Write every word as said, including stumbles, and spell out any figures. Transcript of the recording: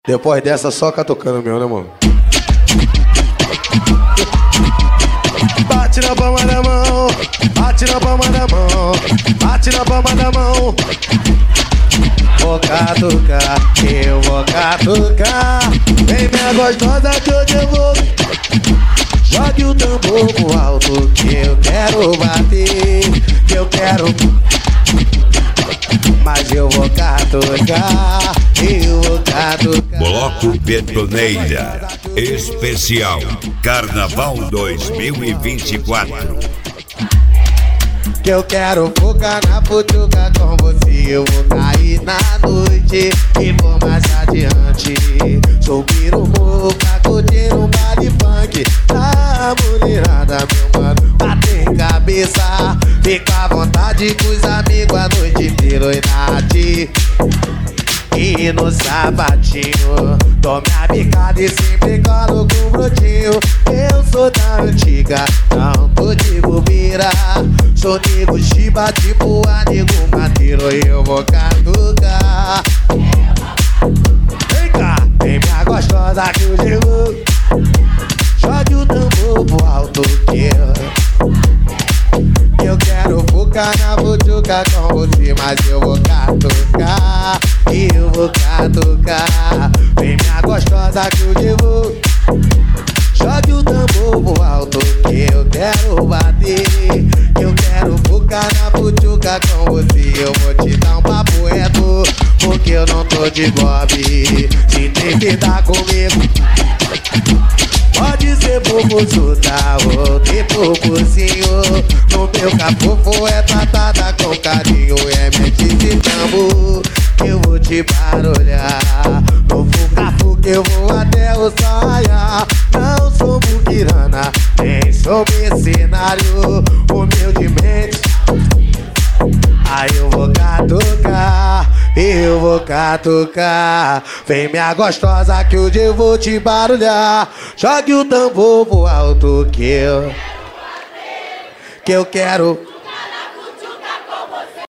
Depois dessa, só catucando meu, né, mano? Bate na palma da mão, bate na palma da mão, bate na palma da mão. Vou catucar, eu vou catucar. Vem minha gostosa que eu devolvo. Jogue o tambor pro alto que eu quero bater, que eu quero. Mas eu vou catucar, eu vou catucar. Bloco Betoneira Especial Carnaval dois mil e vinte e quatro. Que eu quero focar na futuca com você. Eu vou cair na noite e vou mais adiante. Subir o morro pra curtir um baile funk. A mulherada, meu mano, bater cabeça. Fica à vontade com os amigos a noite inteira e nade. E no sapatinho, tome a bicada e sempre coloco um brotinho. Eu sou da antiga, não tô de bobeira. Sou nego chiba, tipo a nego mateiro. E eu vou catucar. Vem cá, vem minha gostosa que eu chego. Jogue o tambor pro alto que eu Eu quero focar na butuca com você. Mas eu vou catucar, eu vou catucar. Vem minha gostosa que eu devo. Jogue o tambor pro alto que eu quero bater. Eu quero focar na butuca com você. Eu vou te dar um papo reto, porque eu não tô de bobe. Se tem que dar comigo, pode ser popozuda ou ter popozinho. No meu capofo é tratada com carinho. É mente de tambor que eu vou te barulhar. No fucafu que eu vou até o saia. Não sou muquirana, nem sou mercenário. Humildemente, aí eu vou catucar, eu vou catucar. Vem minha gostosa que hoje eu vou te barulhar. Jogue o tambor pro alto que eu Que eu quero